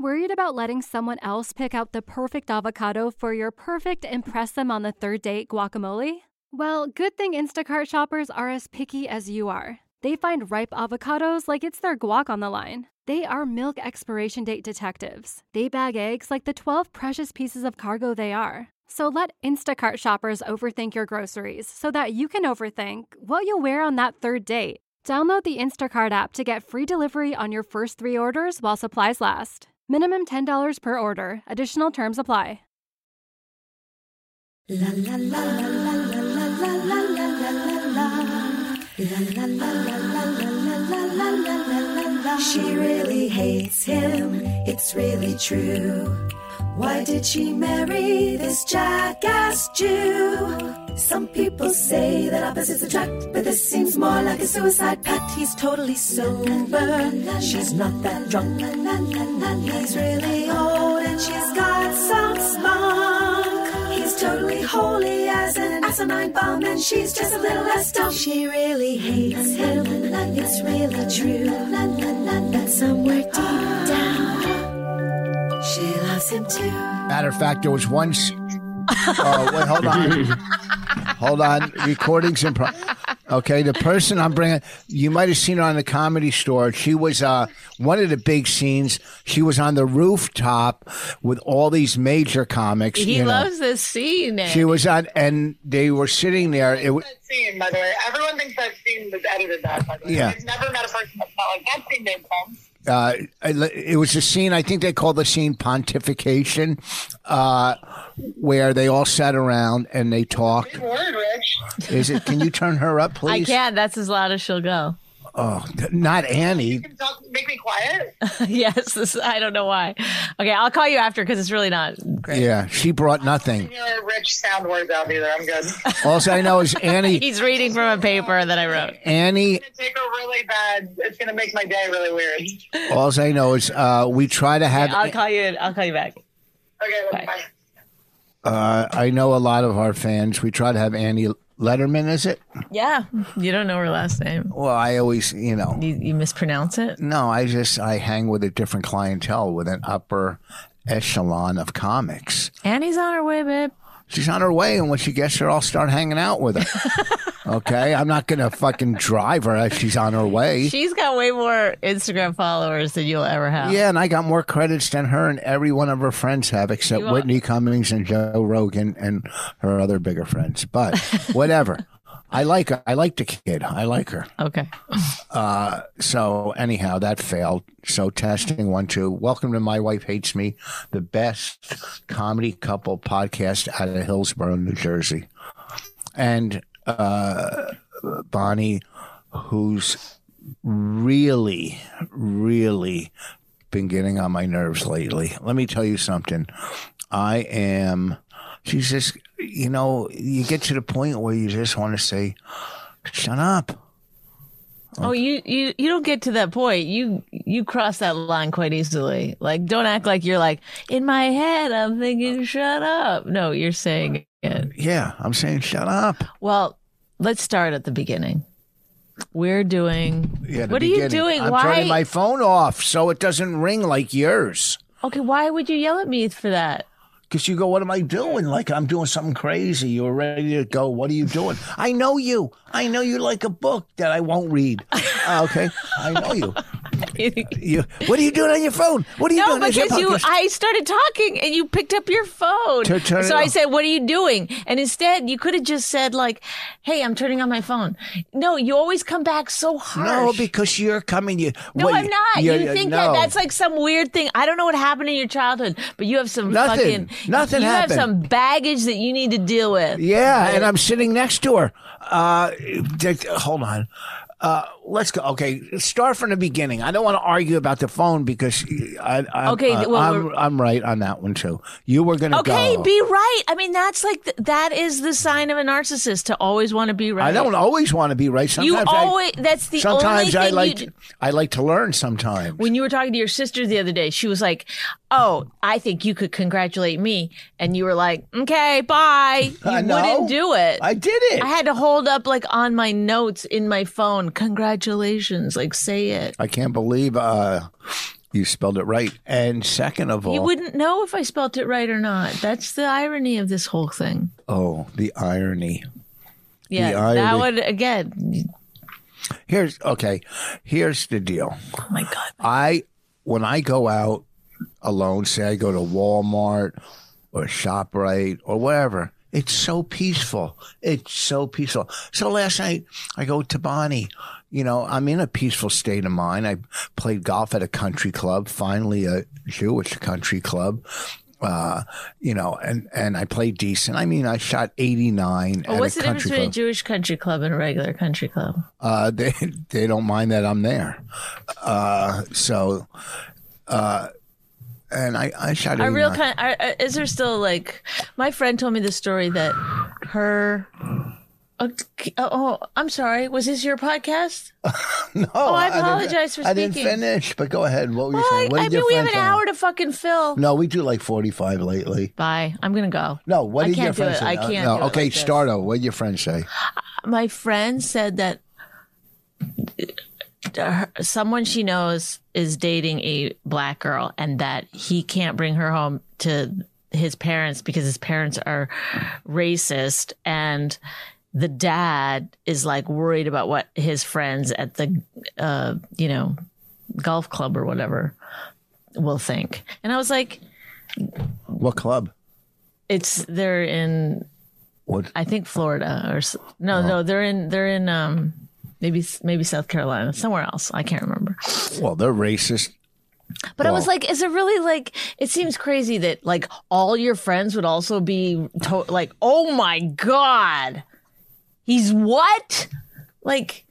Worried about letting someone else pick out the perfect avocado for your perfect impress them on the third date guacamole? Well, good thing Instacart shoppers are as picky as you are. They find ripe avocados like it's their guac on the line. They are milk expiration date detectives. They bag eggs like the 12 precious pieces of cargo they are. So let Instacart shoppers overthink your groceries so that you can overthink what you'll wear on that third date. Download the Instacart app to get free delivery on your first 3 orders while supplies last. Minimum $10 per order. Additional terms apply. La la la la la la la la la la la. La la la la la la la la la la. She really hates him, it's really true. Why did she marry this jackass Jew? Some people say that opposites attract, but this seems more like a suicide pact. He's totally sober, she's not that drunk. He's really old and she's got some spunk. He's totally holy as an asinine bomb, and she's just a little less dumb. She really hates him, it's really true. But somewhere deep down, she loves him too. Matter of fact, there was once. Oh, wait, hold on. Hold on. Recordings in Okay, the person I'm bringing, you might have seen her on the Comedy Store. She was one of the big scenes. She was on the rooftop with all these major comics. He loves this scene. She was on, and they were sitting there. That scene, by the way. Everyone thinks that scene was edited that, by the way. Yeah. I've never met a person that's not like, that scene made sense. It was a scene, I think they called the scene Pontification, where they all sat around and they talked. Big word, Rich. Is it? Can you turn her up, please? I can't. That's as loud as she'll go. Oh, not Annie. You can make me quiet? Yes, I don't know why. Okay, I'll call you after because it's really not great. Yeah, she brought nothing. I don't hear Rich sound words out either. I'm good. All I know is Annie. He's reading from a paper that I wrote. Annie. It's going to take her really bad. It's going to make my day really weird. All I know is we try to have. Okay, I'll call you back. Okay, bye. I know a lot of our fans. We try to have Annie Letterman, is it? Yeah. You don't know her last name. Well, I always, You mispronounce it? No, I hang with a different clientele, with an upper echelon of comics. Annie's on her way, babe. She's on her way, and when she gets there, I'll start hanging out with her. Okay? I'm not going to fucking drive her as she's on her way. She's got way more Instagram followers than you'll ever have. Yeah, and I got more credits than her and every one of her friends have, except Whitney Cummings and Joe Rogan and her other bigger friends. But whatever. I like her. I like the kid. I like her. Okay. So anyhow, that failed. So testing 1, 2. Welcome to My Wife Hates Me, the best comedy couple podcast out of Hillsborough, New Jersey. And Bonnie, who's really, really been getting on my nerves lately. Let me tell you something. She's just, you get to the point where you just want to say, shut up. Okay. Oh, you don't get to that point. You cross that line quite easily. Like, don't act like you're like, in my head, I'm thinking, shut up. No, you're saying it. Yeah, I'm saying shut up. Well, let's start at the beginning. We're doing. What are you doing? I'm turning my phone off so it doesn't ring like yours. Okay, why would you yell at me for that? Because you go, what am I doing? Like I'm doing something crazy. You're ready to go. What are you doing? I know you. I know you like a book that I won't read. Okay, I know you. What are you doing on your phone? What are you doing? No, because I started talking and you picked up your phone. So I said, what are you doing? And instead, you could have just said like, hey, I'm turning on my phone. No, you always come back so harsh. No, because you're coming. No, I'm not. You think that's like some weird thing. I don't know what happened in your childhood, but you have some Nothing happened. You have some baggage that you need to deal with. Yeah, and I'm sitting next to her. Hold on. Let's go. Okay, start from the beginning. I don't want to argue about the phone because I'm right on that one too. You were going to go. Okay, be right. I mean, that's like that is the sign of a narcissist to always want to be right. I don't always want to be right. Sometimes that's the sometimes only thing I like to learn. Sometimes when you were talking to your sister the other day, she was like, "Oh, I think you could congratulate me," and you were like, "Okay, bye." You wouldn't do it. I did it. I had to hold up like on my notes in my phone. Congratulations, like say it. I can't believe You spelled it right. And second of all, You wouldn't know if I spelt it right or not. That's the irony of this whole thing. oh, the irony. Yeah, The irony. that would, again, Here's the deal. oh my God. When I go out alone, say I go to Walmart or ShopRite or wherever, it's so peaceful. It's so peaceful. So last night I go to Bonnie. You know, I'm in a peaceful state of mind. I played golf at a country club, finally a Jewish country club. You know, and I played decent. I mean, I shot 89 at What's a the difference country between a club. Jewish country club and a regular country club? They don't mind that I'm there. And I shot 89. A real kind. Is there still like? My friend told me the story that her. Oh, I'm sorry. Was this your podcast? No, I apologize for I didn't speaking. finish, but go ahead. What were you Well, saying? What I did mean, your we have friend an tell you? hour to fucking fill. No, we do like 45 lately. Bye. I'm gonna go. No, what I did your can't do friend it. say? I can't No, do it okay, like this. Stardo. What did your friend say? My friend said that someone she knows is dating a black girl and that he can't bring her home to his parents because his parents are racist, and the dad is like worried about what his friends at the golf club or whatever will think. And I was like, What club? they're in, What? I think Florida or no, they're in maybe South Carolina, somewhere else. I can't remember. Well, they're racist. But I was Well- like, is it really like, it seems crazy that like all your friends would also be like, oh my God, he's what? Like,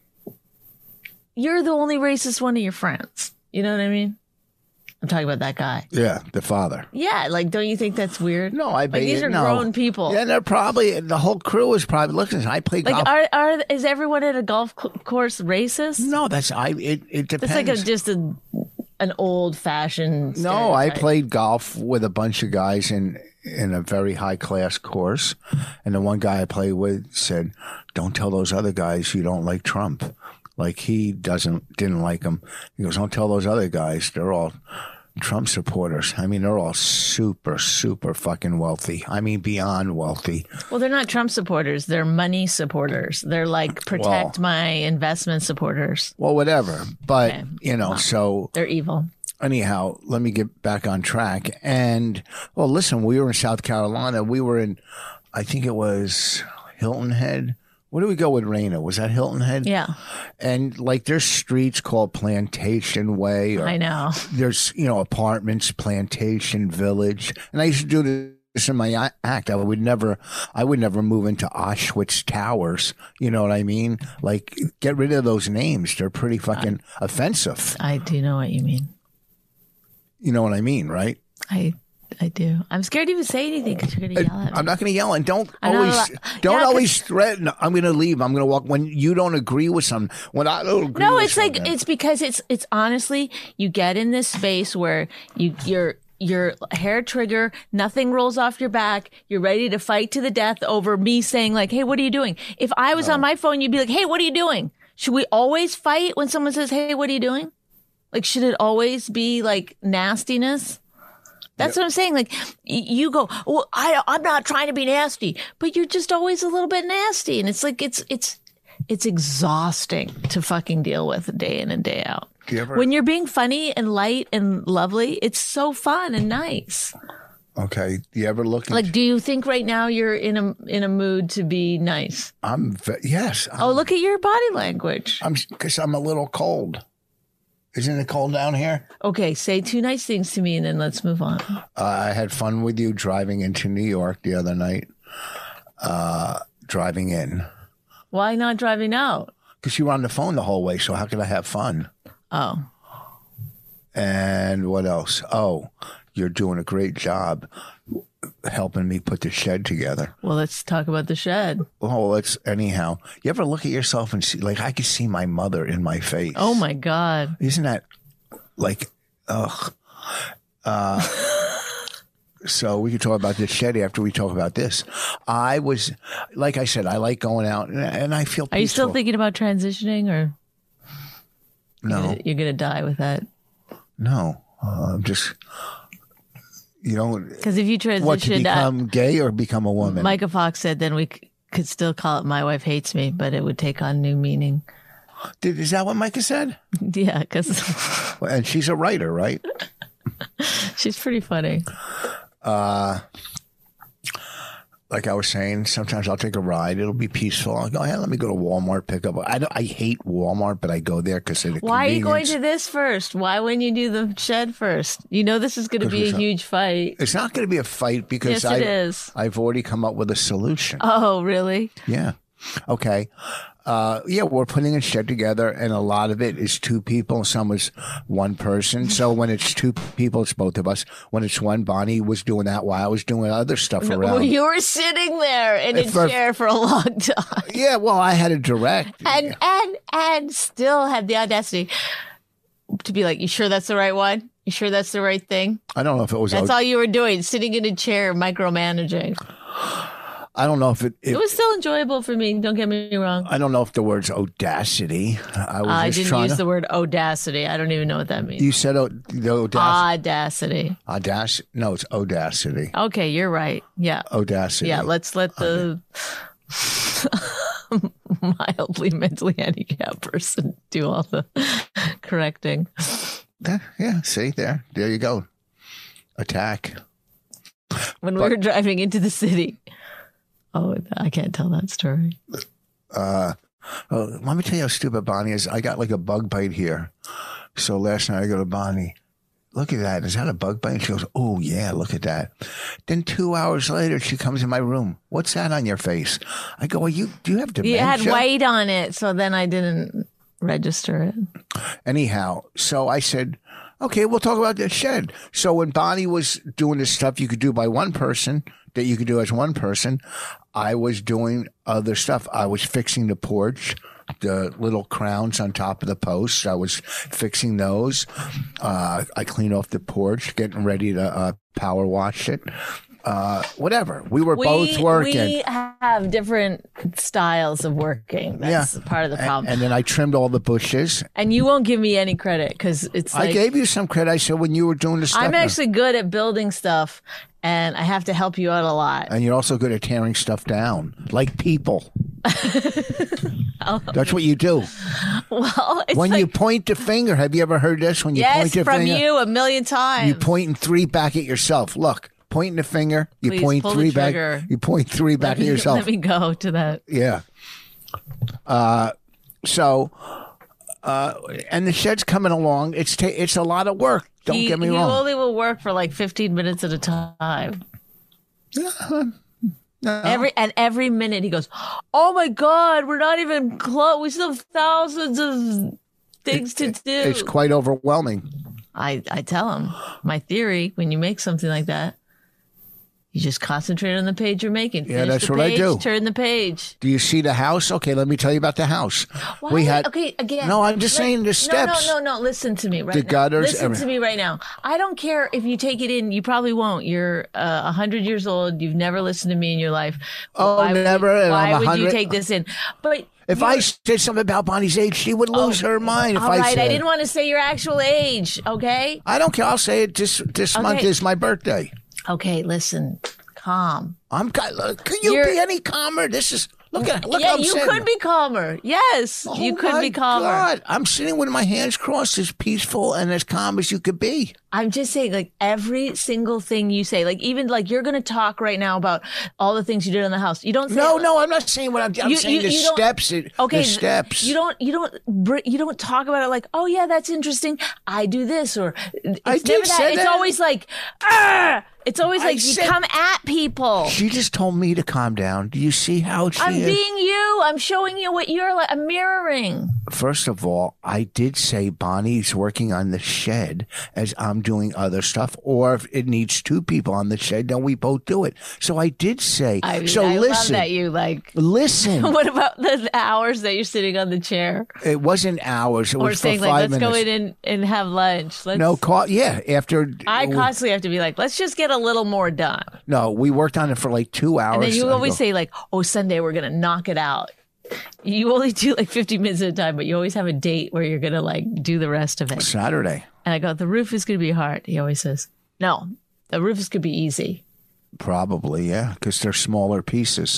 you're the only racist one of your friends. You know what I mean? I'm talking about that guy. Yeah, the father. Yeah, like, don't you think that's weird? No, I bet Like, these you- are no. grown people. Yeah, they're probably, the whole crew is probably, listen, I play Like, golf. is everyone at a golf course racist? No, it depends. It's like just an old fashioned. No, I played golf with a bunch of guys in a very high class course, and the one guy I played with said, "Don't tell those other guys you don't like Trump." Like he didn't like him. He goes, "Don't tell those other guys. They're all Trump supporters. I mean, they're all super, super fucking wealthy. I mean, beyond wealthy." Well, they're not Trump supporters. They're money supporters. They're like protect my investment supporters. Well, whatever. But Okay. so They're evil. anyhow, let me get back on track. And, well, listen, we were in South Carolina. We were in, I think it was Hilton Head. Where do we go with Raina? Was that Hilton Head? Yeah, And like there's streets called Plantation Way. Or I know. There's, apartments, Plantation Village. And I used to do this in my act. I would never move into Auschwitz Towers. You know what I mean? Like, get rid of those names. They're pretty fucking offensive. I do know what you mean. You know what I mean, right? I do. I'm scared to even say anything because you're going to yell at me. I'm not going to yell, and don't I know, always yeah, threaten. I'm going to leave. I'm going to walk when you don't agree with something. When I don't agree No, with it's like something. it's because it's honestly you get in this space where your hair trigger, nothing rolls off your back. You're ready to fight to the death over me saying like, "Hey, what are you doing?" If I was on my phone, you'd be like, "Hey, what are you doing?" Should we always fight when someone says, "Hey, what are you doing?" Like, should it always be like nastiness? That's what I'm saying. Like, you go, "Well, I'm not trying to be nasty," but you're just always a little bit nasty, and it's like it's exhausting to fucking deal with day in and day out. Do you ever- When you're being funny and light and lovely, it's so fun and nice. Okay. Do you ever look? Like, do you think right now you're in a mood to be nice? Yes. Oh, look at your body language. Because I'm a little cold. Isn't it cold down here? Okay, say two nice things to me and then let's move on. I had fun with you driving into New York the other night. Driving in. Why not driving out? Because you were on the phone the whole way, so how could I have fun? Oh, And what else? Oh, you're doing a great job helping me put the shed together. well, let's talk about the shed. Oh, let's anyhow. You ever look at yourself and see, like, I could see my mother in my face. Oh my God. Isn't that like, ugh? So we could talk about this shed after we talk about this. I was, like I said, I like going out and I feel peaceful. Are you still thinking about transitioning or No, you're going to die with that? no. Just, you know, Because if you what, to transitioned, become gay or become a woman? Micah Fox said, then we could still call it My Wife Hates Me, but it would take on new meaning. Is that what Micah said? Yeah, because And she's a writer, right? she's pretty funny. Like I was saying, sometimes I'll take a ride. It'll be peaceful. I'll go, hey, let me go to Walmart, pick up. I hate Walmart, but I go there because of the Why are you going convenience. to this first? Why wouldn't you do the shed first? You know this is going to be a huge fight. It's not going to be a fight because Yes, it is. I've already come up with a solution. Oh, really? Yeah. Okay. Yeah, we're putting a shed together, and a lot of it is two people. Some is one person. So when it's two people, it's both of us. When it's one, Bonnie was doing that while I was doing other stuff Well, around. you were sitting there in a For- chair for a long time, Yeah, well, I had to direct. and still had the audacity to be like, "You sure that's the right one? You sure that's the right thing?" I don't know if it was. That's all you were doing, sitting in a chair, micromanaging. I don't know if it. It was still enjoyable for me. Don't get me wrong. I don't know if the word's audacity. I just didn't trying use to. the word audacity. I don't even know what that means. You said the audacity. Audacity. Audacity. No, it's audacity. Okay, you're right. Yeah. Audacity. Yeah, let's let the mildly mentally handicapped person do all the correcting. Yeah. See there. There you go. Attack. When we were driving into the city. Oh, I can't tell that story. Oh, let me tell you how stupid Bonnie is. I got like a bug bite here. So last night I go to Bonnie. Look at that. Is that a bug bite? And she goes, oh, yeah, look at that. Then 2 hours later, she comes in my room. What's that on your face? I go, do you have dementia? You had white on it, so then I didn't register it. Anyhow, so I said, okay, we'll talk about the shed. So when Bonnie was doing this stuff you could do by one person, that you could do as one person, I was doing other stuff. I was fixing the porch, the little crowns on top of the posts. I was fixing those. I cleaned off the porch, getting ready to power wash it. Whatever. We were both working. We have different styles of working. That's part of the problem. And then I trimmed all the bushes. And you won't give me any credit because it's like I gave you some credit. I said when you were doing the stuff. I'm actually good at building stuff, and I have to help you out a lot. And you're also good at tearing stuff down, like people. That's what you do. Well, it's When like, you point the finger, have you ever heard this? When you yes, point your from finger, you a million times. you pointing three back at yourself. Look, pointing the finger, you Please, point pull the three back. trigger. You point three back at yourself. Let me go to that. Yeah. So, and the shed's coming along. It's a lot of work. Don't get me He wrong. only will work for like 15 minutes at a time. No. Every minute he goes, "Oh my God, we're not even close. We still have thousands of things to do." It's quite overwhelming. I tell him my theory: when you make something like that, you just concentrate on the page you're making. Yeah, Finish that's the what I page, do. Turn the page. Do you see the house? Okay, let me tell you about the house. Why? Okay, again. No, I'm just saying the steps. No. Listen to me right The now. gutters, Listen everything. to me right now. I don't care if you take it in. You probably won't. You're 100 years old. You've never listened to me in your life. Oh, never, and Why I'm would you 100. take this in? But If I said something about Bonnie's age, she would lose her mind. If all I right, said, I didn't want to say your actual age. Okay. I don't care. I'll say it. This month is my birthday. Okay. Listen. Calm. Can you You're- be any calmer? This is look Yeah, how I'm you sitting. could be calmer. Yes, Oh you could my be calmer. God. I'm sitting with my hands crossed, as peaceful and as calm as you could be. I'm just saying, like every single thing you say, like even like you're going to talk right now about all the things you did in the house. You don't say No, I'm not saying what I'm saying. The you don't- steps. Okay, The steps. You don't talk about it like, oh yeah, that's interesting. I do this, or it's I did never that. say It's that. always like, ah! It's always I like you said- come at people. She just told me to calm down. Do you see how she I'm is? being you. I'm showing you what you're like. I'm mirroring. First of all, I did say Bonnie's working on the shed as I'm doing other stuff, or if it needs two people on the shed, then we both do it. So I did say. I mean, so I love listen, that you like. listen. What about the hours that you're sitting on the chair? It wasn't hours. It Or was for saying 5 like, let's minutes. go in and have lunch. Let's, No, after. I constantly have to be like, let's just get a little more done. No, we worked on it for like 2 hours. And then you I always go, say like, oh, Sunday we're going to knock it out. You only do like 50 minutes at a time, but you always have a date where you're going to like do the rest of it. Saturday. And I go, the roof is going to be hard. He always says, no, the roof is going to be easy. Probably, yeah, because they're smaller pieces.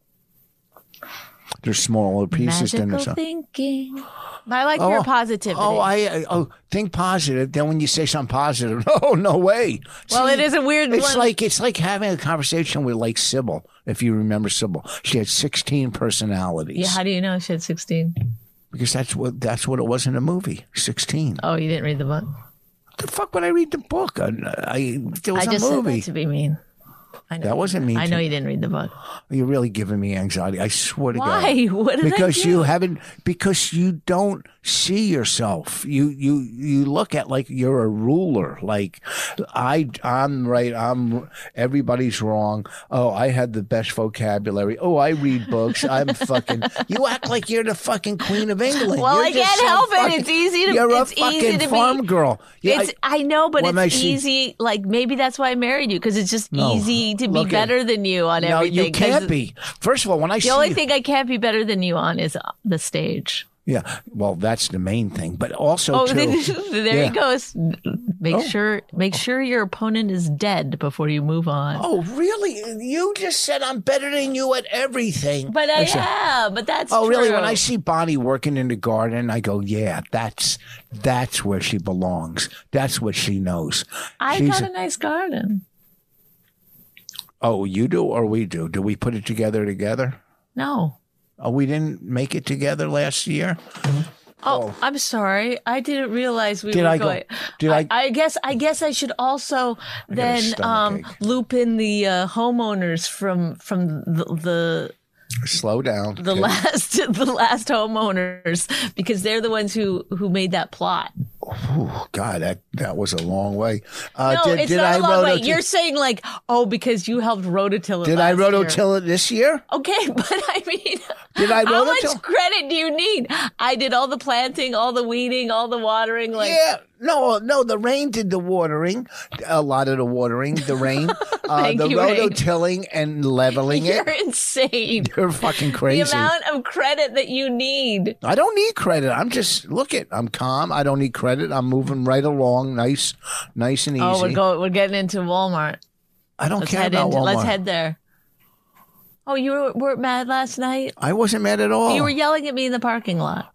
They're smaller pieces than the Magical thinking. But I like your positivity. I think positive. Then when you say something positive, oh no way. Well, it is a weird It's one. like having a conversation with like Sybil. If you remember Sybil, she had 16 personalities. Yeah, how do you know she had 16? Because that's what it was in the movie. 16. Oh, you didn't read the book? The fuck would I read the book? There was I a just movie. said that to be mean. I know That wasn't mean. I know you didn't read the book. You're really giving me anxiety. I swear to God. Why? What did I do? Because you don't see yourself. You look at like you're a ruler. Like I'm right. Everybody's wrong. Oh, I had the best vocabulary. Oh, I read books. I'm fucking. You act like you're the fucking Queen of England. Well, You're I just can't some help fucking- it. It's easy to. You're it's a fucking easy to farm be, girl. Yeah, I know, but when I it's see- easy. Like maybe that's why I married you because it's just easy to be Look at- better than you on everything. No, you 'cause can't be. First of all, when I The see only you- thing I can't be better than you on is the stage. yeah, well, that's the main thing. But also, Oh, too, there yeah. he goes. Make sure your opponent is dead before you move on. Oh, really? You just said I'm better than you at everything. But I said, am. But that's Oh, really? true. When I see Bonnie working in the garden, I go, yeah, that's where she belongs. That's what she knows. I She's got a nice garden. Oh, you do or we do? Do we put it together? No. Oh, we didn't make it together last year? Oh, I'm sorry. I didn't realize we Did were I go- going. did I- I guess I should also a then stomachache. loop in the homeowners from the Slow down. the kid. last homeowners because they're the ones who made that plot. Ooh, God, that was a long way. No, it's not a long way. You're saying like, oh, because you helped rototill it. Did I last year. rototill it this year? Okay, but I mean, Did I how rototill? much credit do you need? I did all the planting, all the weeding, all the watering. Like, Yeah, no, the rain did the watering, a lot of the watering, the rain, Thank the you, Rain. rototilling and leveling you're it. insane. You're fucking The crazy. amount of credit that you need. I don't need credit. I'm just I'm calm. I don't need credit. I'm moving right along, nice and easy. Oh, we're getting into Walmart. I don't Let's care head about Walmart. Let's head there. Oh, you weren't mad last night? I wasn't mad at all. You were yelling at me in the parking lot.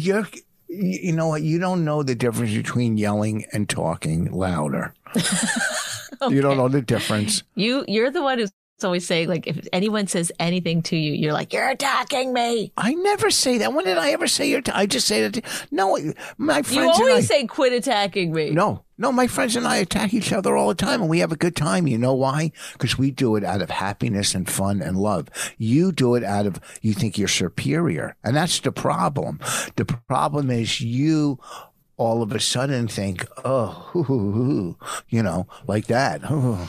You know what? You don't know the difference between yelling and talking louder. You don't know the difference. You're the one who's always saying, like, if anyone says anything to you, you're like, you're attacking me. I never say that. When did I ever say I just say that. No, my friends You and I. always say, quit attacking me. No, my friends and I attack each other all the time, and we have a good time. You know why? Because we do it out of happiness and fun and love. You do it out of, you think you're superior. And that's the problem. The problem is you all of a sudden think, oh, like that.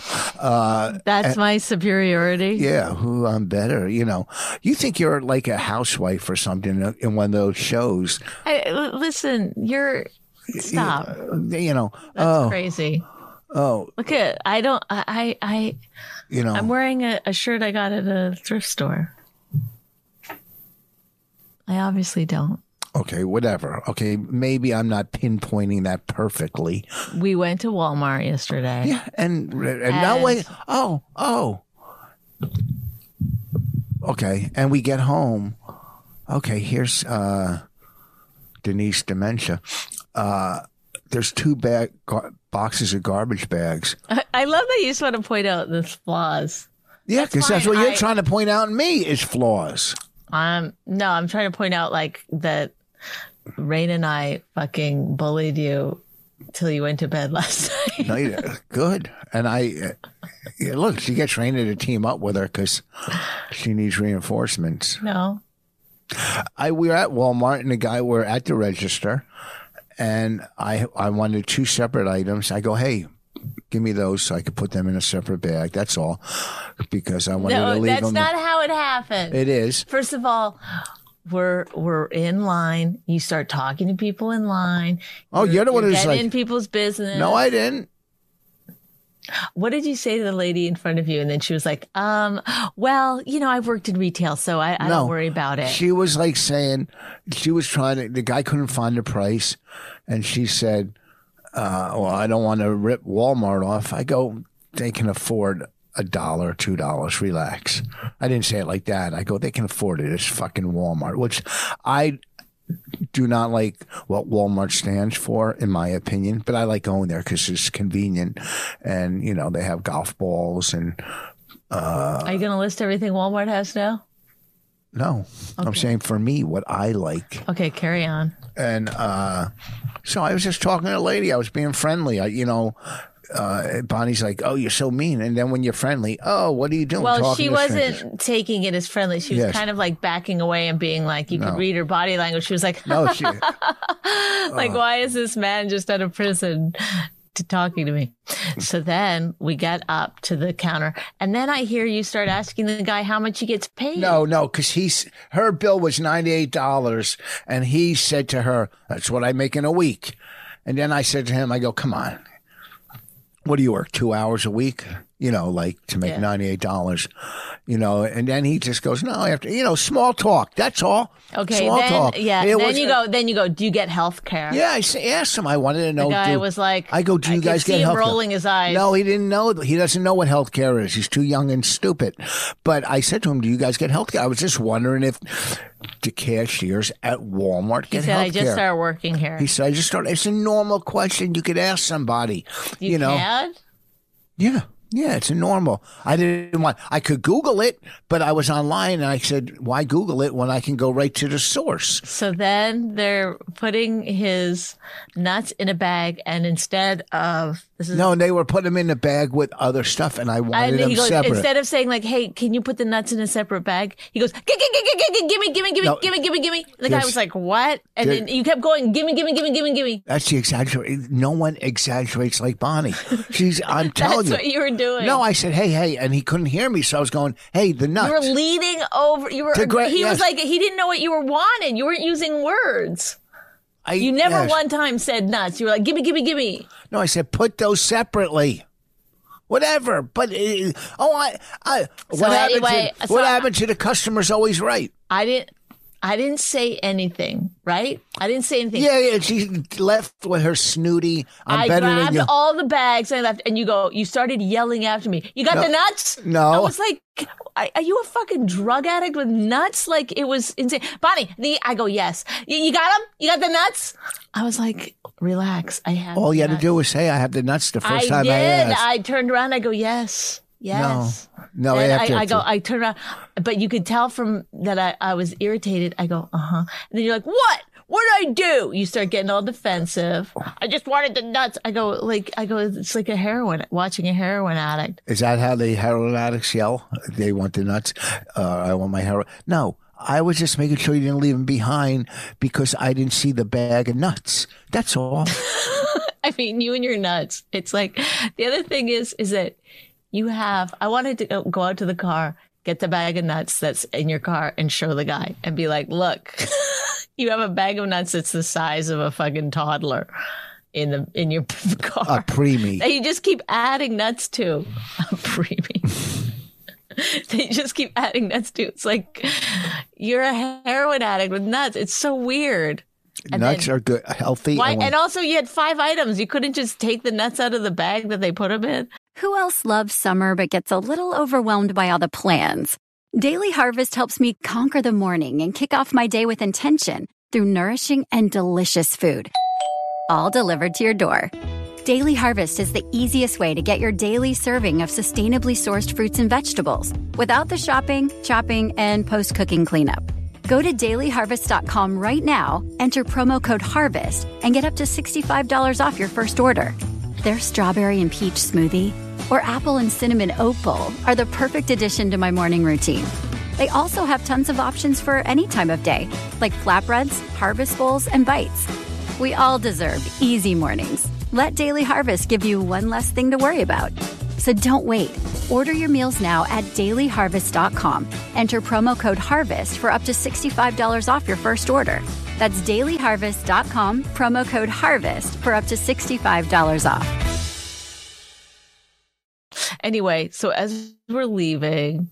That's my superiority. Yeah, I'm better. You think you're like a housewife or something in one of those shows. Listen, stop. That's Crazy. Oh, Look at, I'm wearing a shirt I got at a thrift store. I obviously don't. Okay, whatever. Okay, maybe I'm not pinpointing that perfectly. We went to Walmart yesterday. Yeah, and now wait. Oh. Okay, and we get home. Okay, here's Denise Dementia. There's 2 boxes of garbage bags. I love that you just want to point out the flaws. Yeah, because that's fine. what you're trying to point out in me is flaws. No, I'm trying to point out like that Rain and I fucking bullied you till you went to bed last night. No, good. And look, she gets Raina to team up with her because she needs reinforcements. No. We were at Walmart and the guy were at the register and I wanted 2 separate items. I go, hey, give me those so I could put them in a separate bag. That's all. Because I wanted to leave that's them. not how it happened. It is. First of all, we're in line. You start talking to people in line. Oh, you're the one who's getting like, in people's business. no, I didn't. What did you say to the lady in front of you? And then she was like, well, I've worked in retail, so I don't worry about it. She was like saying, she was trying to, the guy couldn't find the price. And she said, well, I don't want to rip Walmart off. I go, they can afford $1, $2. Relax. I didn't say it like that. I go, they can afford it. It's fucking Walmart, which I do not like what Walmart stands for, in my opinion. But I like going there because it's convenient, and you know they have golf balls and. Are you going to list everything Walmart has now? No, okay. I'm saying for me, what I like. Okay, carry on. And so I was just talking to a lady. I was being friendly. Bonnie's like, "Oh, you're so mean." And then when you're friendly, "Oh, what are you doing?" Well, she wasn't taking it as friendly. She was Yes. kind of like backing away and being like, you could read her body language. She was like, No, like, why is this man just out of prison to talking to me? So then we get up to the counter, and then I hear you start asking the guy how much he gets paid. No, because her bill was $98, and he said to her, "That's what I make in a week." And then I said to him, I go, "Come on. What do you work, 2 hours a week? You know, like to make $98, you know?" And then he just goes, "No, after, small talk. That's all." Okay. Small talk. Yeah. Then you go, do you get health care? Yeah. I asked him. I wanted to know. The guy was like, I go, "Do you guys get health care?" rolling his eyes. No, he didn't know. He doesn't know what health care is. He's too young and stupid. But I said to him, "Do you guys get health care?" I was just wondering if the cashiers at Walmart get health care. He said, "I just started working here." He said, "I just started." It's a normal question you could ask somebody. You know? Can? Yeah. Yeah, it's a normal. I could Google it, but I was online and I said, why Google it when I can go right to the source? So then they're putting his nuts in a bag, and instead of No, they were putting them in a bag with other stuff, and I wanted them separate. Instead of saying like, "Hey, can you put the nuts in a separate bag?" He goes, "Gimme." The guy was like, "What?" And then you kept going, "Gimme." That's the exaggeration. No one exaggerates like Bonnie. I'm telling you. That's what you were doing. No, I said, hey, and he couldn't hear me, so I was going, "Hey, the nuts." You were leading over. He was like, he didn't know what you were wanting. You weren't using words. You never one time said nuts. You were like, "Gimme." No, I said, put those separately. Whatever. But, what happened to the customer's always right? I didn't say anything, right? I didn't say anything. Yeah, she left with her snooty. I grabbed all the bags and I left, and you started yelling after me. "You got the nuts?" No. I was like, are you a fucking drug addict with nuts? Like, it was insane. Bonnie, I go, "Yes." You got them? You got the nuts? I was like, relax. I have all you had to do was say, "I have the nuts," the first time I asked. I turned around. I go, "Yes. Yes." No, I turned around, but you could tell from that I was irritated. I go, "Uh-huh." And then you're like, "What? What did I do?" You start getting all defensive. "I just wanted the nuts." I go, it's like watching a heroin addict. Is that how the heroin addicts yell? They want the nuts. I want my heroin. No, I was just making sure you didn't leave them behind because I didn't see the bag of nuts. That's all. I mean, you and your nuts. It's like, the other thing is that I wanted to go out to the car, get the bag of nuts that's in your car and show the guy and be like, "Look, you have a bag of nuts that's the size of a fucking toddler in your car. A preemie. That you just keep adding nuts to." A preemie. They just keep adding nuts to. It's like, you're a heroin addict with nuts. It's so weird. And nuts are good, healthy. And also, you had 5 items. You couldn't just take the nuts out of the bag that they put them in. Who else loves summer but gets a little overwhelmed by all the plans? Daily Harvest helps me conquer the morning and kick off my day with intention through nourishing and delicious food, all delivered to your door. Daily Harvest is the easiest way to get your daily serving of sustainably sourced fruits and vegetables without the shopping, chopping, and post-cooking cleanup. Go to dailyharvest.com right now, enter promo code HARVEST, and get up to $65 off your first order. Their strawberry and peach smoothie or apple and cinnamon oat bowl are the perfect addition to my morning routine. They also have tons of options for any time of day, like flatbreads, harvest bowls, and bites. We all deserve easy mornings. Let Daily Harvest give you one less thing to worry about. So don't wait. Order your meals now at dailyharvest.com. Enter promo code HARVEST for up to $65 off your first order. That's dailyharvest.com, promo code HARVEST for up to $65 off. Anyway, so as we're leaving,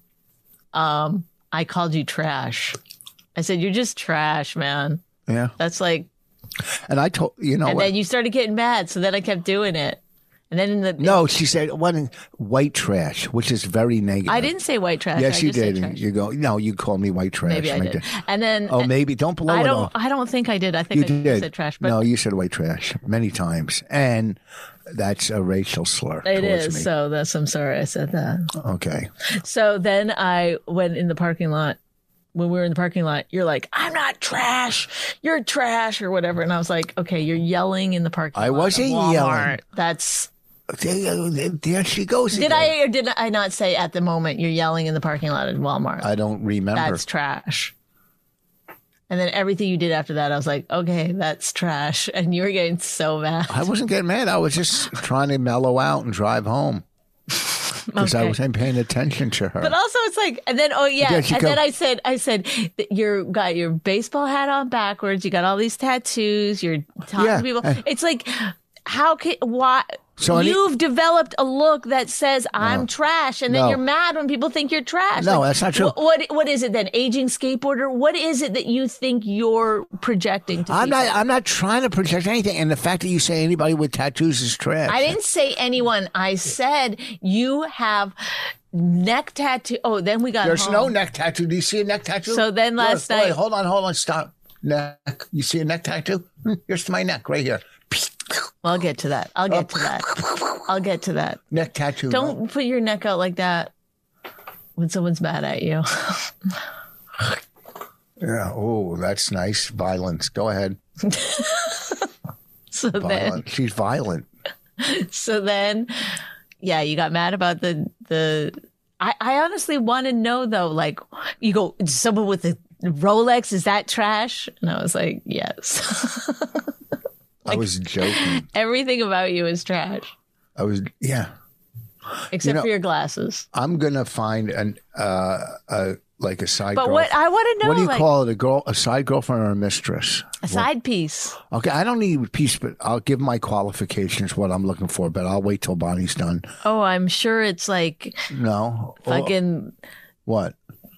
I called you trash. I said, "You're just trash, man." Yeah. That's like, And I told you know And what? then you started getting mad, so then I kept doing it. And then in the No, she said white trash, which is very negative. I didn't say white trash. Yes, I you just said did. trash. You go. No, you called me white trash. Maybe I did. And then maybe don't blow I it don't. off. I don't think I did. I think You I did. said trash. But No, you said white trash many times, and that's a racial slur. it towards is. me. So I'm sorry I said that. Okay. So then I went in the parking lot. When we were in the parking lot, you're like, "I'm not trash. You're trash," or whatever. And I was like, "Okay, you're yelling in the parking lot." I wasn't of Walmart. yelling. That's. There she goes. Did again. I or did I not say at the moment you're yelling in the parking lot at Walmart? I don't remember. That's trash. And then everything you did after that, I was like, okay, that's trash. And you were getting so mad. I wasn't getting mad. I was just trying to mellow out and drive home because I Okay. wasn't paying attention to her. But also, it's like, and then, oh yeah, There she and go. then I said, that you got your baseball hat on backwards. You got all these tattoos. You're talking Yeah. to people. It's like, why? So You've developed a look that says I'm trash, and then No. you're mad when people think you're trash. No, that's not true. What is it then? Aging skateboarder? What is it that you think you're projecting to people? I'm not trying to project anything. And the fact that you say anybody with tattoos is trash. I didn't say anyone. I said you have neck tattoo. Oh, then we got There's home. no neck tattoo. Do you see a neck tattoo? So then last Look, night- wait, hold on. Stop. Neck. You see a neck tattoo? Here's my neck right here. I'll get to that. I'll get to that. Neck tattoo. Don't put your neck out like that when someone's mad at you. Yeah. Oh, that's nice. Violence. Go ahead. So Violent. She's violent. then, yeah, you got mad about the. I honestly want to know though. Like, you go, someone with a Rolex, is that trash? And I was like, yes. I was joking. Everything about you is trash, Yeah. except for your glasses. I'm gonna find like a side. But girl. what I want to know, What do you like, call it? A side girlfriend or a mistress? a side piece. Okay, I don't need a piece, but I'll give my qualifications what I'm looking for. But I'll wait till Bonnie's done. Oh, I'm sure it's like No. fucking What?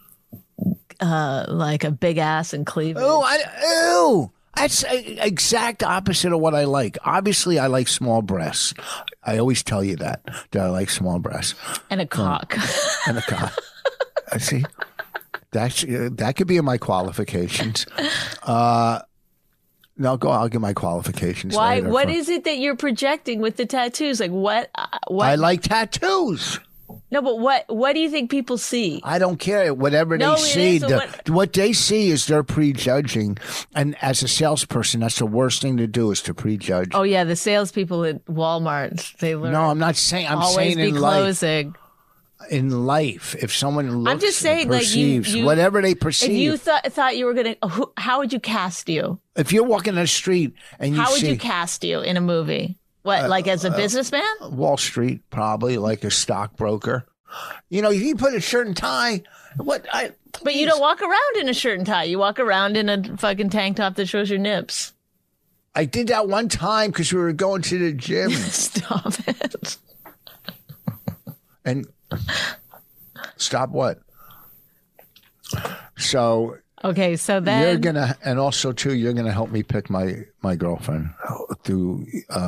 like a big ass and cleavage. Ew. That's exact opposite of what I like. Obviously, I like small breasts. I always tell you that I like small breasts And a cock. and a cock. I see. That could be in my qualifications. No, go. I'll give my qualifications. Why? later What for- is it that you're projecting with the tattoos? Like what? I like tattoos. No, but what do you think people see? I don't care. Whatever No, they it see, is what- what they see is they're prejudging. And as a salesperson, that's the worst thing to do is to prejudge. Oh yeah, the salespeople at Walmart, they learn. No, I'm not saying. I'm always saying be in life. closing. In life, if someone looks, I'm just saying, and like perceives, you, whatever they if perceive. you thought you were gonna, how would you cast you? If you're walking the street and you How would see you cast you in a movie? What, like as a businessman? Wall Street, probably like a stockbroker. You know, if you put a shirt and tie, But you don't walk around in a shirt and tie. You walk around in a fucking tank top that shows your nips. I did that one time because we were going to the gym Stop it. and stop what? So Okay, so then you're gonna, and also too, you're gonna help me pick my girlfriend through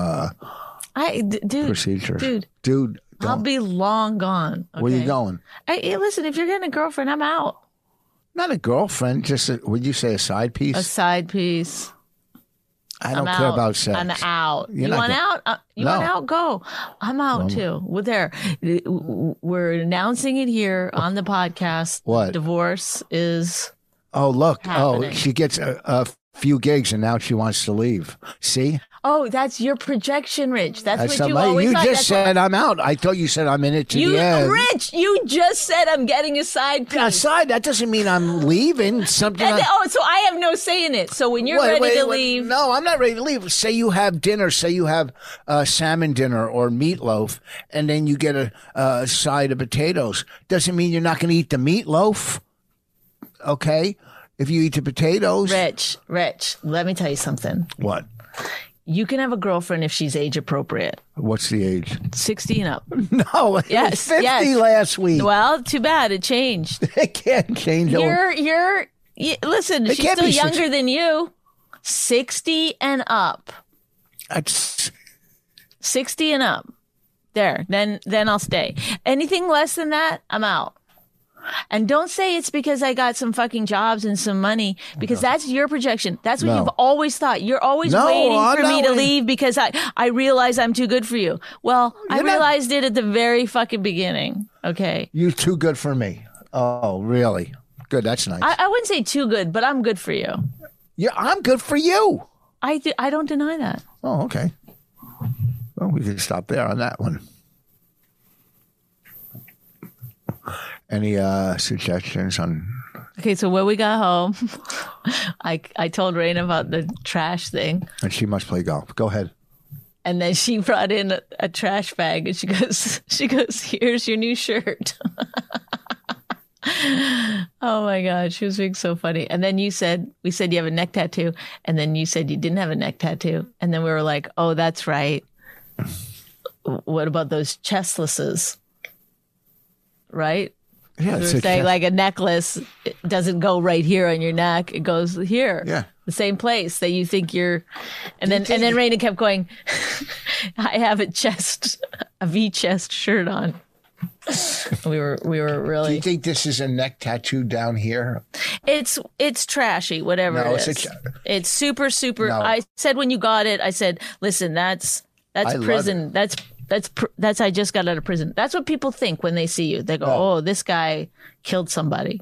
dude, procedures. dude, I'll don't. be long gone. Okay? Where you going? Hey, listen, if you're getting a girlfriend, I'm out. Not a girlfriend, just would you say a side piece? A side piece. I don't I'm care out. about sex. I'm out. You're You not want gonna- out? You No. want out? Go. I'm out too. Well, there. We're announcing it here on the podcast. What? Divorce is. Oh, look. happening. Oh, she gets a few gigs and now she wants to leave. See? Oh, that's your projection, Rich. That's what you somebody- always you thought. just That's said I'm out. I thought you said I'm in it to you, the end. Rich. You just said I'm getting a side piece. Aside, that doesn't mean I'm leaving. Something. And so I have no say in it. So when you're ready to leave, No, I'm not ready to leave. Say you have dinner. Say you have salmon dinner or meatloaf, and then you get a side of potatoes. Doesn't mean you're not going to eat the meatloaf. Okay, if you eat the potatoes, Rich, let me tell you something. what? You can have a girlfriend if she's age appropriate, What's the age? 60 and up. No, it Yes, was 50 yes. last week. Well, too bad it changed. It can't change. Listen, she's can't still be younger 60. than you. 60 and up. That's 60 and up. There. Then I'll stay. Anything less than that, I'm out. And don't say it's because I got some fucking jobs and some money, because that's your projection. That's what you've always thought. You're always waiting for me to leave because I realize I'm too good for you. Well, I realized it at the very fucking beginning. Okay. You're too good for me. Oh, really? Good. That's nice. I wouldn't say too good, but I'm good for you. Yeah, I'm good for you. I don't deny that. Oh, okay. Well, we can stop there on that one. Any suggestions on? Okay, so when we got home, I told Raina about the trash thing. And she must play golf. Go ahead. And then she brought in a trash bag, and she goes, "Here's your new shirt." Oh my God, she was being so funny. And then we said you have a neck tattoo, and then you said you didn't have a neck tattoo, and then we were like, "Oh, that's right. What about those chestlesses?" Right? Yeah, we were saying like a necklace, it doesn't go right here on your neck; it goes here. Yeah, the same place that you think you're. And then Raina kept going. I have a V chest shirt on. We were really. Do you think this is a neck tattoo down here? It's trashy, whatever it is. It's super. No. I said when you got it, I said, listen, that's prison. That's I just got out of prison. That's what people think when they see you. They go, oh, this guy killed somebody.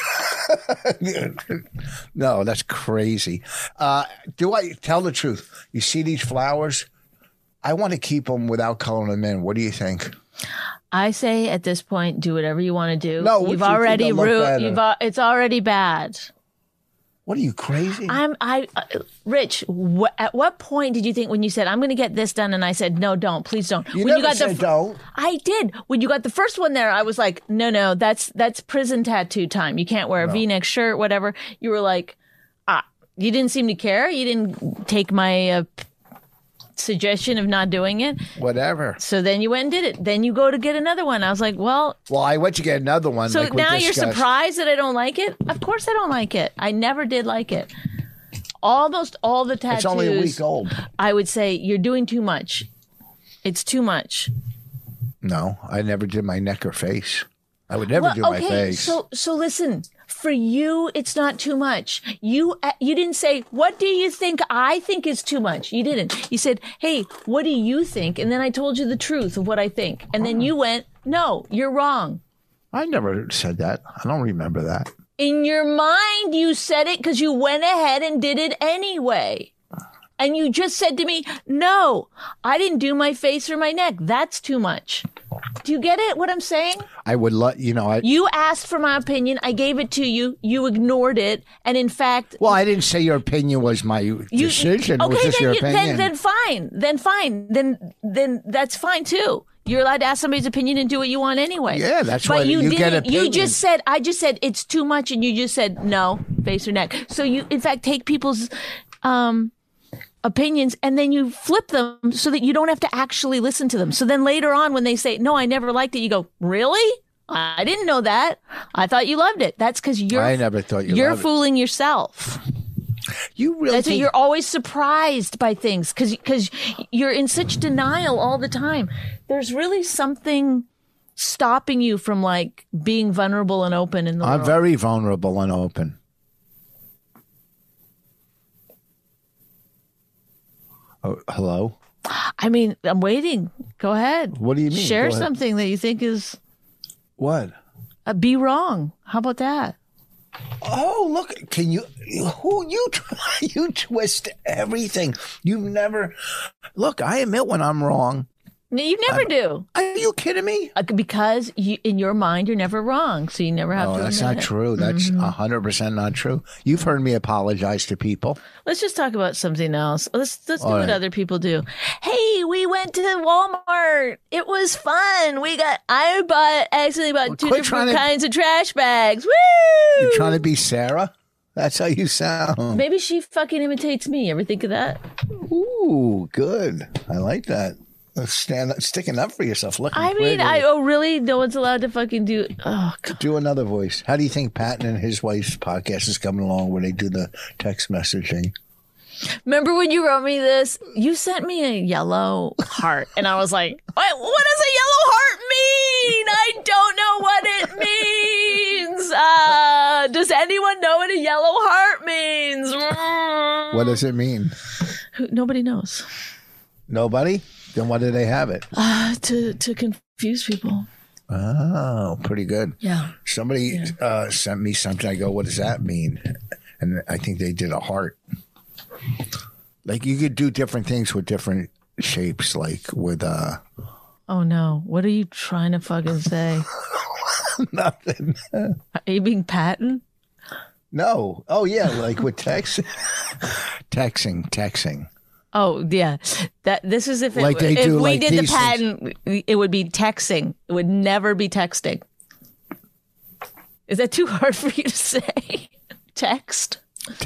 No, that's crazy. Do I tell the truth? You see these flowers? I want to keep them without coloring them in. What do you think? I say at this point, do whatever you want to do. No, you've already ruined. It's already bad. What are you, crazy? Rich. At what point did you think when you said I'm going to get this done, and I said no, don't, please don't. You never said don't. I did. When you got the first one there, I was like, no, that's prison tattoo time. You can't wear a V-neck shirt, whatever. You were like, you didn't seem to care. You didn't take my suggestion of not doing it. Whatever. So then you went and did it. Then you go to get another one. I was like, well, I went to get another one. So now you're surprised that I don't like it? Of course I don't like it. I never did like it. Almost all the tattoos. It's only a week old. I would say you're doing too much. It's too much. No, I never did my neck or face. I would never do my face. So listen. For you, it's not too much. You didn't say, what do you think I think is too much? You didn't. You said, hey, what do you think? And then I told you the truth of what I think. And then you went, no, you're wrong. I never said that. I don't remember that. In your mind, you said it because you went ahead and did it anyway. And you just said to me, no, I didn't do my face or my neck. That's too much. Do you get it, what I'm saying? I would let You asked for my opinion. I gave it to you. You ignored it. And in fact... Well, I didn't say your opinion was my decision. Okay, was this your opinion? Then fine. Then that's fine, too. You're allowed to ask somebody's opinion and do what you want anyway. Yeah, that's why you get opinion. I just said it's too much, and you just said no, face or neck. So you, in fact, take people's... opinions, and then you flip them so that you don't have to actually listen to them. So then later on when they say, no, I never liked it, you go, really? I didn't know that. I thought you loved it. That's because I never thought you're fooling yourself. You really That's you're always surprised by things because you're in such denial all the time. There's really something stopping you from like being vulnerable and open in the world. I'm very vulnerable and open. Oh, hello? I mean, I'm waiting. Go ahead. What do you mean? Share something that you think is... What? Be wrong. How about that? Oh, look. Can you... You twist everything. You never... Look, I admit when I'm wrong. You never do. Are you kidding me? Because in your mind, you're never wrong. So you never have to. Oh, that's not true. That's 100% not true. You've heard me apologize to people. Let's just talk about something else. Let's do what other people do. Hey, we went to Walmart. It was fun. I accidentally bought two different kinds of trash bags. Woo! You're trying to be Sarah? That's how you sound. Maybe she fucking imitates me. Ever think of that? Ooh, good. I like that. Sticking up for yourself. Really? No one's allowed to fucking do... Oh, God. Do another voice. How do you think Patton and his wife's podcast is coming along where they do the text messaging? Remember when you wrote me this? You sent me a yellow heart, and I was like, what does a yellow heart mean? I don't know what it means. Does anyone know what a yellow heart means? What does it mean? Nobody knows. Nobody? Then why do they have it? To confuse people. Oh, pretty good. Yeah. Somebody sent me something. I go, what does that mean? And I think they did a heart. Like you could do different things with different shapes, like with Oh no! What are you trying to fucking say? nothing. Are you being patent? No. Oh yeah, like with texting. Oh yeah, this is if like they if do, we like did the these patent, it would be texting. It would never be texting. Is that too hard for you to say? Texting.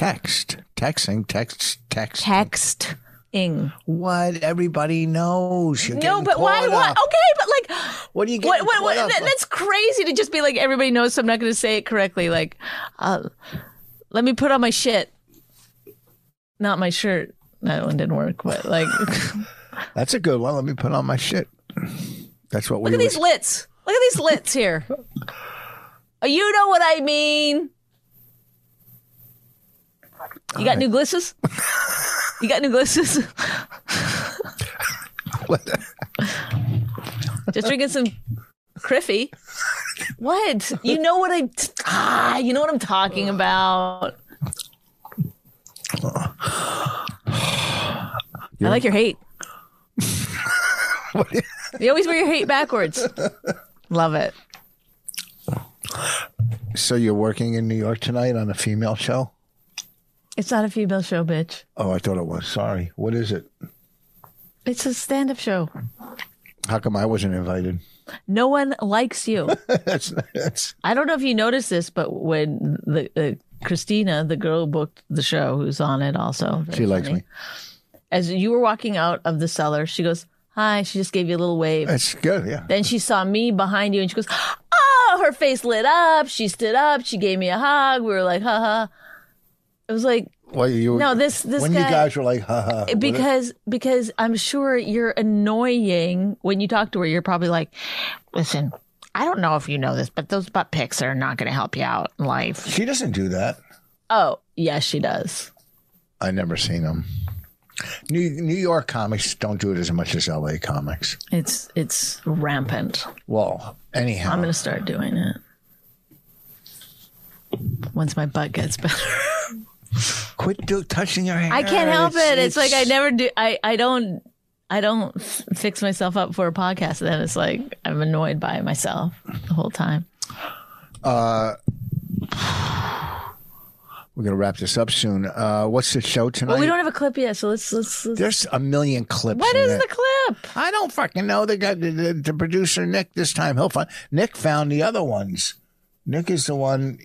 What everybody knows. You're No, but why? Okay, but like, what do you get? What, that's crazy to just be like everybody knows, so I'm not going to say it correctly. Like, let me put on my shit, not my shirt. That one didn't work, but like, that's a good one. Let me put on my shit. That's what we look at these lits. Look at these lits here. You know what I mean. You got new glisses? You got new glisses? Just drinking some Criffy. What? You know what you know what I'm talking about. I like your hate. You always wear your hate backwards. Love it. So you're working in New York tonight on a female show? It's not a female show, bitch. Oh, I thought it was. Sorry. What is it? It's a stand-up show. How come I wasn't invited? No one likes you. that's I don't know if you noticed this, but when the Christina, the girl who booked the show, who's on it also. She likes me. As you were walking out of the cellar, she goes, hi. She just gave you a little wave. That's good, yeah. Then she saw me behind you and she goes, oh, her face lit up. She stood up. She gave me a hug. We were like, haha. It was like, well, this when guy, you guys were like, haha. Because I'm sure you're annoying when you talk to her. You're probably like, listen, I don't know if you know this, but those butt pics are not going to help you out in life. She doesn't do that. Oh, yes, she does. I never seen them. New York comics don't do it as much as LA comics. It's rampant. Well, anyhow, I'm going to start doing it once my butt gets better. Quit touching your hair. I can't help it. It's like I never do. I don't fix myself up for a podcast. And then it's like I'm annoyed by myself the whole time. We're gonna wrap this up soon. What's the show tonight? Well, we don't have a clip yet, so let's. There's a million clips. What is the clip? I don't fucking know. They got the producer Nick this time. He'll find. Nick found the other ones. Nick is the one.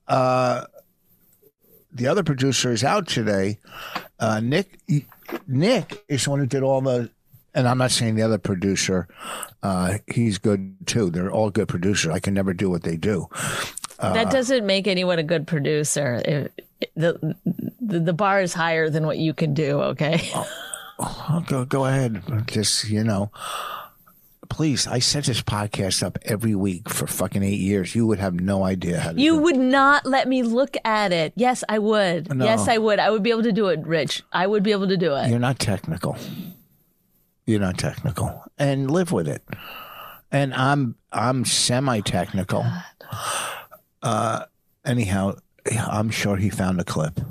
The other producer is out today. Nick is the one who did all the. And I'm not saying the other producer. He's good too. They're all good producers. I can never do what they do. That doesn't make anyone a good producer. The bar is higher than what you can do. Okay. Go ahead. Just please. I set this podcast up every week for fucking 8 years. You would have no idea how to. You would not let me look at it. Yes, I would. No. Yes, I would. I would be able to do it, Rich. I would be able to do it. You're not technical. And live with it. And I'm semi-technical. Anyhow, I'm sure he found a clip.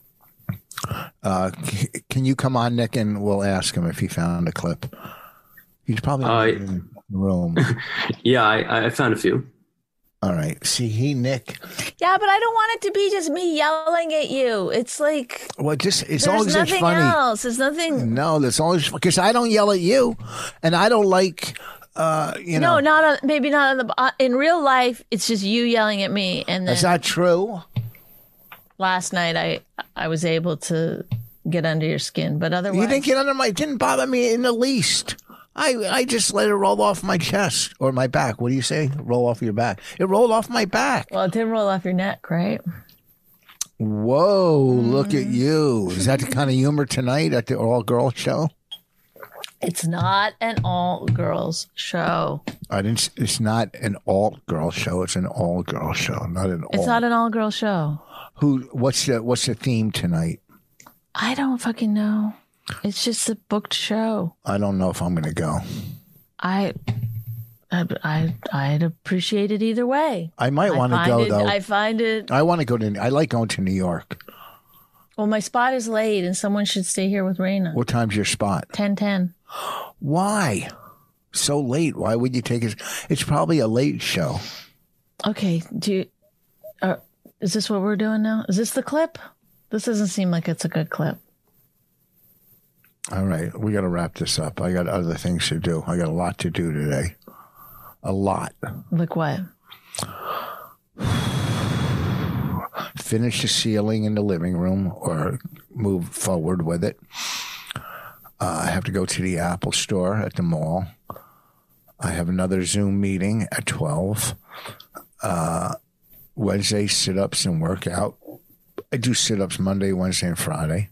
Can you come on, Nick, and we'll ask him if he found a clip. He's probably in the room. Yeah, I found a few. All right. See, Nick. Yeah, but I don't want it to be just me yelling at you. It's like, well, it's there's always nothing funny. else. There's nothing. No, that's always because I don't yell at you, and I don't like. No, maybe not on the. In real life, it's just you yelling at me, and then that's not true. Last night, I was able to get under your skin, but otherwise, you didn't get under my. It didn't bother me in the least. I just let it roll off my chest or my back. What do you say? Roll off your back. It rolled off my back. Well, it didn't roll off your neck, right? Whoa, look at you. Is that the kind of humor tonight at the all-girl show? It's not an all-girls show. It's not an all-girl show. It's an all-girl show, not an all. It's not an all-girl show. What's the theme tonight? I don't fucking know. It's just a booked show. I don't know if I'm going to go. I'd appreciate it either way. I might want to go, though. I find it. I want to go to. I like going to New York. Well, my spot is late, and someone should stay here with Raina. What time's your spot? 10:10. Why? So late? Why would you take it? It's probably a late show. Okay. Is this what we're doing now? Is this the clip? This doesn't seem like it's a good clip. All right. We got to wrap this up. I got other things to do. I got a lot to do today. A lot. Like what? Finish the ceiling in the living room or move forward with it. I have to go to the Apple store at the mall. I have another Zoom meeting at 12. Wednesday, sit-ups and workout. I do sit-ups Monday, Wednesday, and Friday.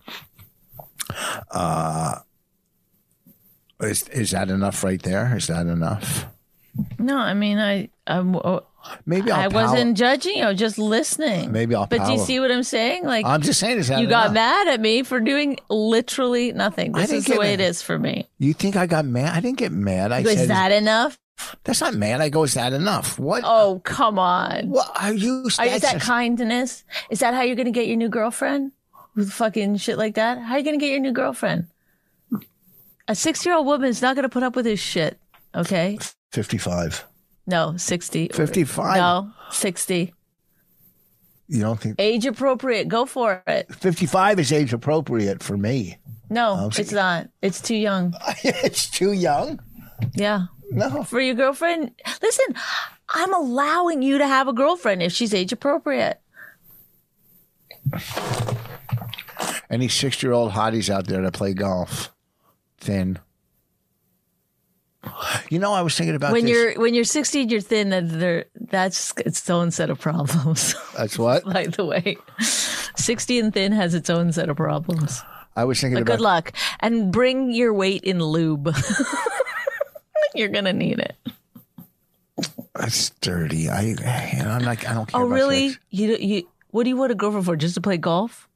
Is that enough right there? Is that enough? No, I mean, Maybe I wasn't judging you, just listening. Maybe I'll. But do you see what I'm saying? Like, I'm just saying, is that you enough? got mad at me for doing literally nothing. This is the way it is for me. You think I got mad? I didn't get mad. I said, is that enough? That's not mad. I go, is that enough? What? Oh, come on. What are you? Is that kindness? Is that how you're going to get your new girlfriend? With fucking shit like that? How are you going to get your new girlfriend? A 60-year-old woman is not going to put up with this shit. Okay. 55. No, 60. 55. No, 60. You don't think age appropriate? Go for it. 55 is age appropriate for me. No, it's not. It's too young. It's too young? Yeah. No. For your girlfriend? Listen, I'm allowing you to have a girlfriend if she's age appropriate. Any 60-year-old hotties out there that play golf? Thin. You know, I was thinking about when this. you're 60 and you're thin, that's its own set of problems. That's what? By the way, 60 and thin has its own set of problems. I was thinking about. Good luck, and bring your weight in lube. You're gonna need it. That's dirty. I'm like, I don't care. Oh, about really? sex. You? What do you want a girlfriend for? Just to play golf?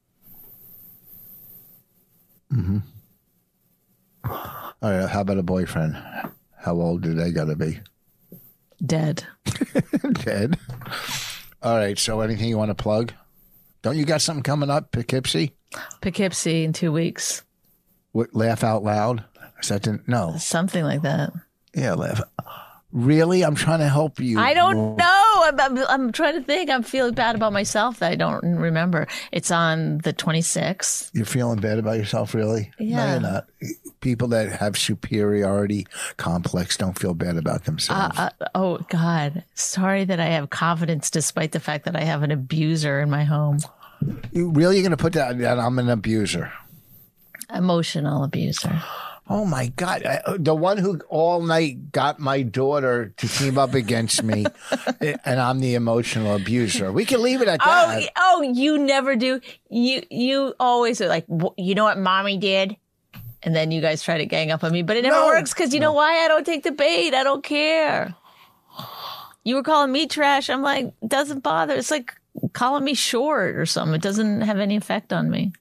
Mm-hmm. All right. How about a boyfriend? How old do they gotta be? Dead. Dead. All right. So, anything you want to plug? Don't you got something coming up, Poughkeepsie? Poughkeepsie in 2 weeks. What, laugh out loud? Is that no? Something like that. Yeah, laugh. Really? I'm trying to help you. I don't know. I'm trying to think. I'm feeling bad about myself that I don't remember. It's on the 26th. You're feeling bad about yourself, really? Yeah. No, you're not. People that have superiority complex don't feel bad about themselves. Oh, God. Sorry that I have confidence despite the fact that I have an abuser in my home. You really going to put that I'm an abuser? Emotional abuser. Oh, my God. The one who all night got my daughter to team up against me, and I'm the emotional abuser. We can leave it at that. Oh, you never do. You always are like, you know what mommy did? And then you guys try to gang up on me. But it never works because you know why? I don't take the bait. I don't care. You were calling me trash. I'm like, doesn't bother. It's like calling me short or something. It doesn't have any effect on me.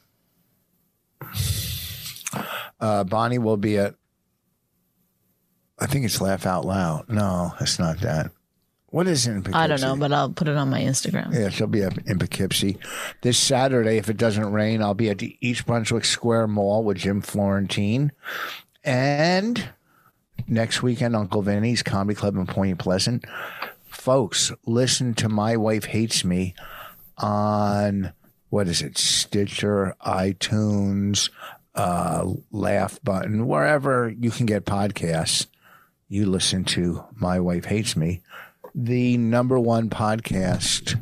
Bonnie will be at, I think it's Laugh Out Loud. No, it's not that. What is it in Poughkeepsie? I don't know, but I'll put it on my Instagram. Yeah, she'll be up in Poughkeepsie. This Saturday, if it doesn't rain, I'll be at the East Brunswick Square Mall with Jim Florentine. And next weekend, Uncle Vinny's Comedy Club in Point Pleasant. Folks, listen to My Wife Hates Me on, what is it, Stitcher, iTunes, Laugh Button, wherever you can get podcasts. You listen to My Wife Hates Me, the #1 podcast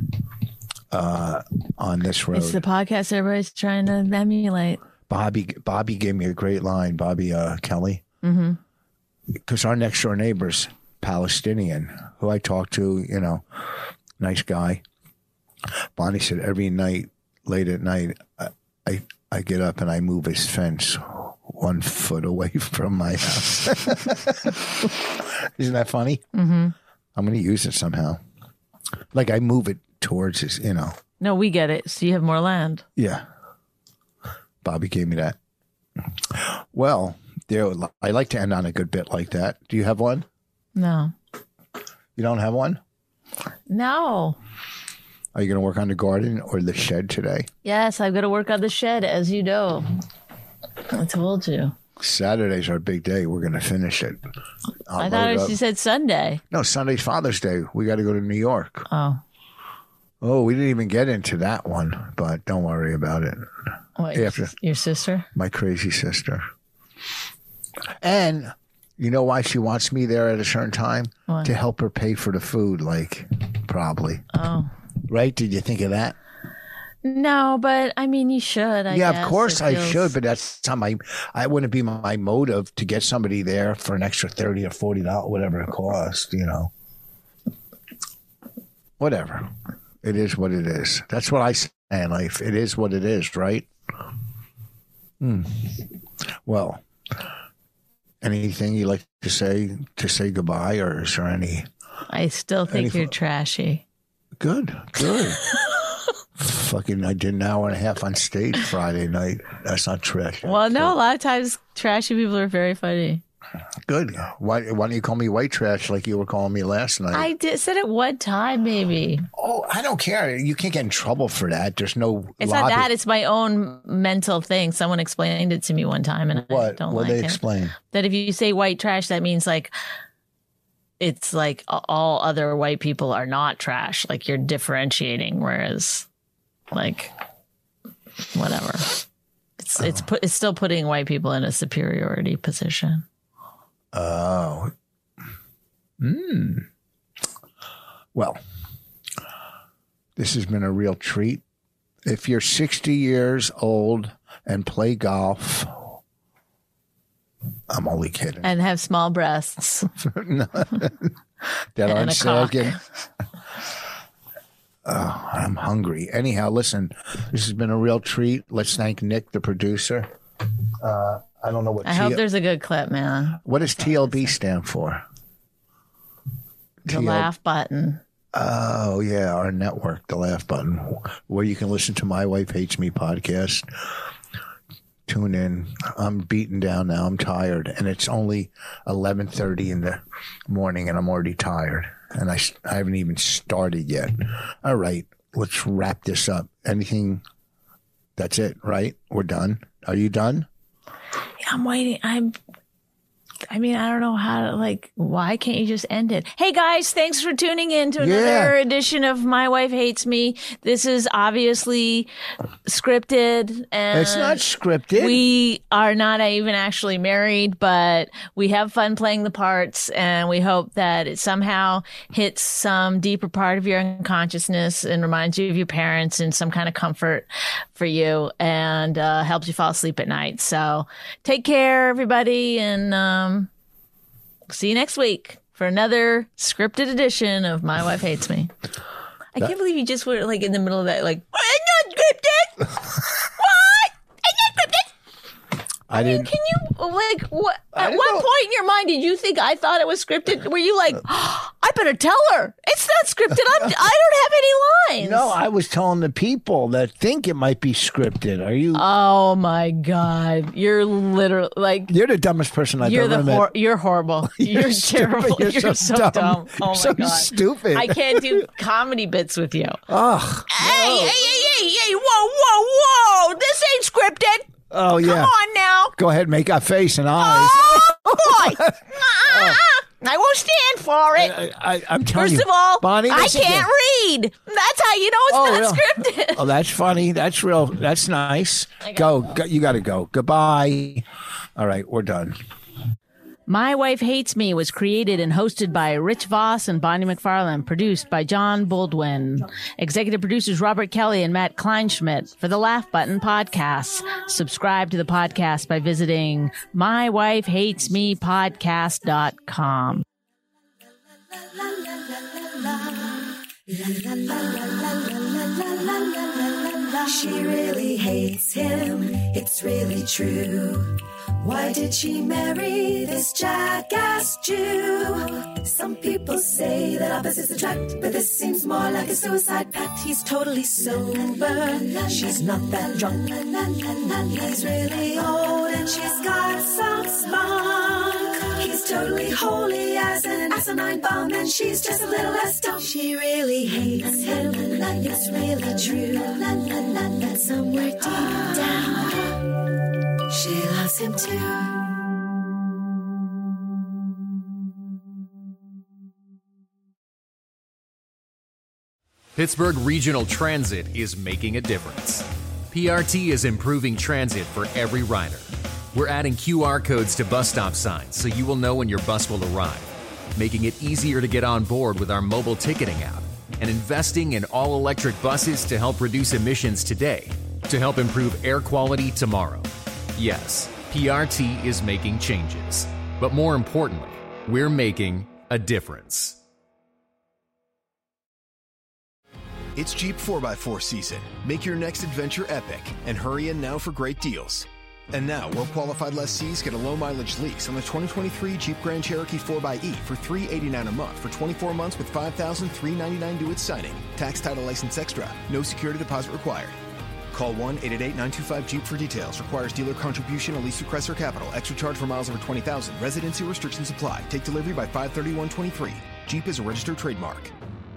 on this road. It's the podcast everybody's trying to emulate. Bobby gave me a great line, Bobby Kelly. Mm-hmm. Because our next door neighbor's Palestinian, who I talked to, nice guy. Bonnie said every night, late at night, I get up and I move his fence 1 foot away from my house. Isn't that funny? Mm-hmm. I'm going to use it somehow. Like I move it towards his, No, we get it. So you have more land. Yeah. Bobby gave me that. Well, I like to end on a good bit like that. Do you have one? No. You don't have one? No. Are you going to work on the garden or the shed today? Yes, I've got to work on the shed, as you know. I told you. Saturday's our big day. We're going to finish it. I thought you said Sunday. No, Sunday's Father's Day. We got to go to New York. Oh. Oh, we didn't even get into that one, but don't worry about it. What, your sister? My crazy sister. And you know why she wants me there at a certain time? Why? To help her pay for the food, probably. Oh. Right? Did you think of that? No, but I mean, you should. I guess. Of course I should, but that's not I wouldn't be my motive to get somebody there for an extra $30 or $40, whatever it costs, Whatever. It is what it is. That's what I say in life. It is what it is, right? Well, anything you like to say goodbye, or is there any? I still think you're trashy. Good. Fucking, I did an hour and a half on stage Friday night. That's not trash. Well, no, a lot of times trashy people are very funny. Good. Why don't you call me white trash like you were calling me last night? I said it one time, maybe. Oh, I don't care. You can't get in trouble for that. There's no It's lobby. not that. It's my own mental thing. Someone explained it to me one time, and What? I don't What like they it. explain? That if you say white trash, that means it's like all other white people are not trash. Like you're differentiating, whereas whatever. It's still putting white people in a superiority position. Oh. Well, this has been a real treat. If you're 60 years old and play golf, I'm only kidding. And have small breasts. That and aren't a sale cock. again. Oh, I'm hungry. Anyhow, listen, this has been a real treat. Let's thank Nick, the producer. I don't know what. I hope there's a good clip, man. What does TLB stand for? The laugh button. Oh, yeah, our network, the Laugh Button, where you can listen to My Wife Hates Me podcast. Tune in. I'm beaten down now. I'm tired, and it's only 11:30 in the morning, and I'm already tired, and I haven't even started yet. All right, let's wrap this up. Anything? That's it, right? We're done. Are you done? Yeah, I'm waiting. I mean, I don't know how to, why can't you just end it? Hey, guys, thanks for tuning in to another edition of My Wife Hates Me. This is obviously scripted. And it's not scripted. We are not even actually married, but we have fun playing the parts, and we hope that it somehow hits some deeper part of your unconsciousness and reminds you of your parents and some kind of comfort for you, and helps you fall asleep at night. So take care, everybody, and see you next week for another scripted edition of My Wife Hates Me. I can't believe you just were in the middle of that, it's not scripted. What? It's not scripted. I didn't. Can you what? At what point in your mind did you think I thought it was scripted? Were you like, I better tell her it's not scripted. I don't have any lines. No, I was telling the people that think it might be scripted. Are you? Oh my God! You're literally You're the dumbest person I've ever met. You're horrible. You're terrible. You're so dumb. Oh my so God! Stupid. I can't do comedy bits with you. Ugh. Hey! Whoa! This ain't scripted. Oh yeah. Come on now. Go ahead, make a face and eyes. Oh boy! I won't stand for it. I'm telling you. First of all, Bonnie, I can't read. That's how you know it's not scripted. Oh, that's funny. That's real. That's nice. Go. You got to go. Goodbye. All right, we're done. My Wife Hates Me was created and hosted by Rich Voss and Bonnie McFarlane, produced by John Baldwin. Executive producers Robert Kelly and Matt Kleinschmidt for the Laugh Button Podcasts. Subscribe to the podcast by visiting mywifehatesmepodcast.com. La la la la la la la la la la. She really hates him, it's really true. Why did she marry this jackass Jew? Some people say that opposites attract, but this seems more like a suicide pact. He's totally sober, she's not that drunk. He's really old and she's got some spunk. He's totally holy as an asinine bomb, and she's just a little less dumb. She really hates him, it's really true. But somewhere deep down, she loves him too. Pittsburgh Regional Transit is making a difference. PRT is improving transit for every rider. We're adding QR codes to bus stop signs so you will know when your bus will arrive, making it easier to get on board with our mobile ticketing app, and investing in all-electric buses to help reduce emissions today, to help improve air quality tomorrow. Yes, PRT is making changes, but more importantly, we're making a difference. It's Jeep 4x4 season. Make your next adventure epic and hurry in now for great deals. And now, well-qualified lessees get a low-mileage lease on the 2023 Jeep Grand Cherokee 4xe for $389 a month for 24 months with $5,399 due at signing. Tax, title, license extra. No security deposit required. Call 1-888-925-JEEP for details. Requires dealer contribution, a lease through Chrysler Capital. Extra charge for miles over 20,000. Residency restrictions apply. Take delivery by 5/31/23. Jeep is a registered trademark.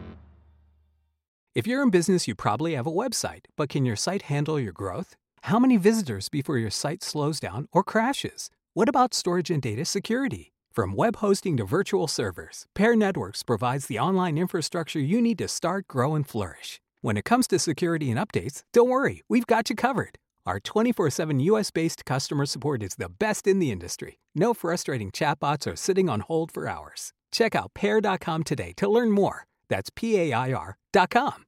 If you're in business, you probably have a website, but can your site handle your growth? How many visitors before your site slows down or crashes? What about storage and data security? From web hosting to virtual servers, Pair Networks provides the online infrastructure you need to start, grow, and flourish. When it comes to security and updates, don't worry, we've got you covered. Our 24/7 US-based customer support is the best in the industry. No frustrating chatbots or sitting on hold for hours. Check out pair.com today to learn more. That's PAIR.com.